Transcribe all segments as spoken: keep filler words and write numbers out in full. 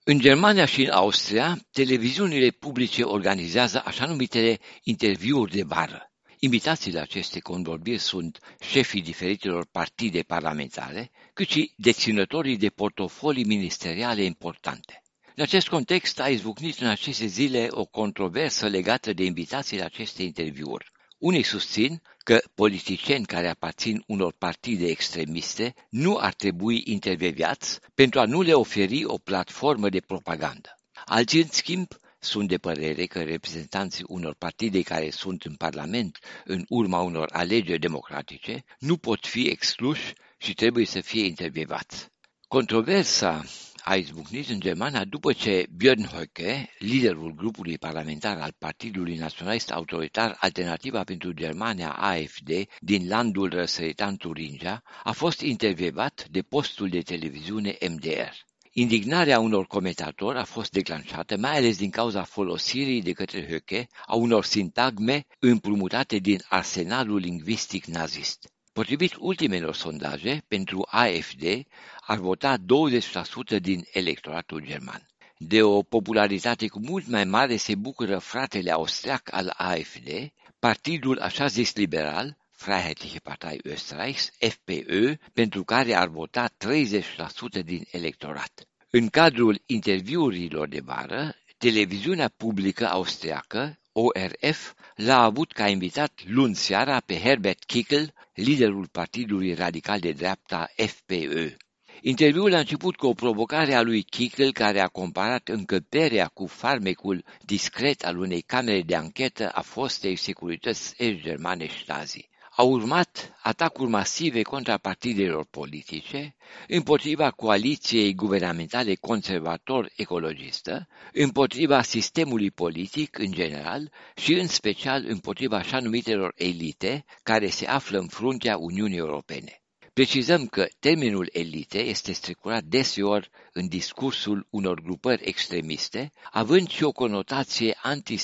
În Germania și în Austria, televiziunile publice organizează așa numitele interviuri de vară. Invitații la aceste convorbiri sunt șefii diferitelor partide parlamentare, cât și deținătorii de portofolii ministeriale importante. În acest context a izbucnit în aceste zile o controversă legată de invitații la aceste interviuri. Unii susțin că politicieni care aparțin unor partide extremiste nu ar trebui intervievați pentru a nu le oferi o platformă de propagandă. Alții, în schimb, sunt de părere că reprezentanții unor partide care sunt în Parlament în urma unor alegeri democratice nu pot fi excluși și trebuie să fie intervievați. Controversa a izbucnit în Germania după ce Björn Höcke, liderul grupului parlamentar al Partidului Naționalist Autoritar Alternativa pentru Germania A F D din landul răsăritan Turingia, a fost intervievat de postul de televiziune M D R. Indignarea unor comentatori a fost declanșată mai ales din cauza folosirii de către Höcke a unor sintagme împrumutate din arsenalul lingvistic nazist. Potrivit ultimelor sondaje, pentru A F D ar vota douăzeci la sută din electoratul german. De o popularitate cu mult mai mare se bucură fratele austriac al A F D, partidul așa zis liberal, Freiheitliche Partei Österreichs, F P Ö, pentru care ar vota treizeci la sută din electorat. În cadrul interviurilor de vară, televiziunea publică austriacă, O R F, l-a avut ca invitat luni seara pe Herbert Kickl, liderul Partidului Radical de Dreapta F P Ö. Interviul a început cu o provocare a lui Kickl, care a comparat încăperea cu farmecul discret al unei camere de anchetă a fostei securități est-germane Stasi. Au urmat atacuri masive contra partidelor politice, împotriva coaliției guvernamentale conservator-ecologistă, împotriva sistemului politic în general și în special împotriva așa numitelor elite care se află în fruntea Uniunii Europene. Precizăm că termenul elite este strecurat deseori în discursul unor grupări extremiste, având și o conotație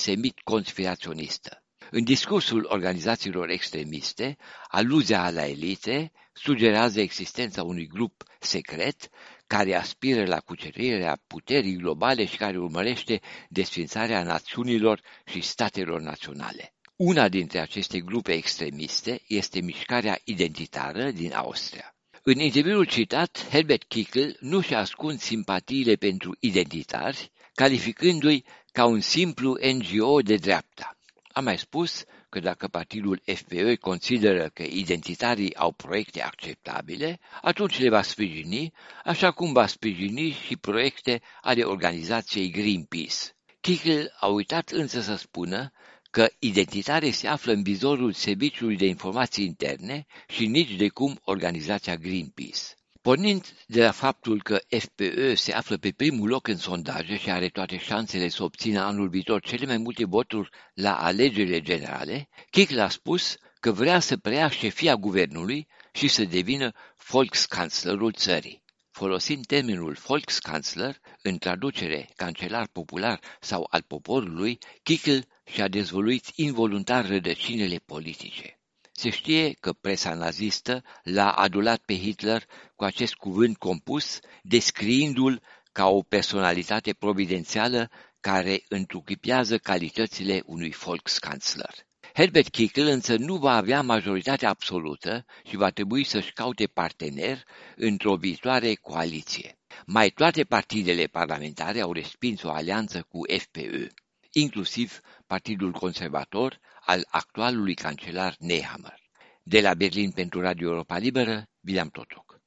antisemit-conspiraționistă. În discursul organizațiilor extremiste, aluzia la elite sugerează existența unui grup secret care aspiră la cucerirea puterii globale și care urmărește desființarea națiunilor și statelor naționale. Una dintre aceste grupe extremiste este mișcarea identitară din Austria. În interviul citat, Herbert Kickl nu și-a ascuns simpatiile pentru identitari, calificându-i ca un simplu N G O de dreapta. A mai spus că dacă partidul F P Ö consideră că identitarii au proiecte acceptabile, atunci le va sprijini, așa cum va sprijini și proiecte ale organizației Greenpeace. Kickl a uitat însă să spună că identitarii se află în vizorul Serviciului de Informații Interne și nici de cum organizația Greenpeace. Pornind de la faptul că F P Ö se află pe primul loc în sondaje și are toate șansele să obțină anul viitor cele mai multe voturi la alegerile generale, Kickl a spus că vrea să preia șefia guvernului și să devină Volkskanzlerul țării. Folosind termenul Volkskanzler, în traducere cancelar popular sau al poporului, Kickl și-a dezvăluit involuntar rădăcinile politice. Se știe că presa nazistă l-a adulat pe Hitler cu acest cuvânt compus, descriindu-l ca o personalitate providențială care întruchipează calitățile unui Volkskanzler. Herbert Kickl însă nu va avea majoritatea absolută și va trebui să-și caute partener într-o viitoare coaliție. Mai toate partidele parlamentare au respins o alianță cu F P Ö, inclusiv Partidul Conservator al actualului cancelar Nehammer. De la Berlin pentru Radio Europa Liberă, William Totoc.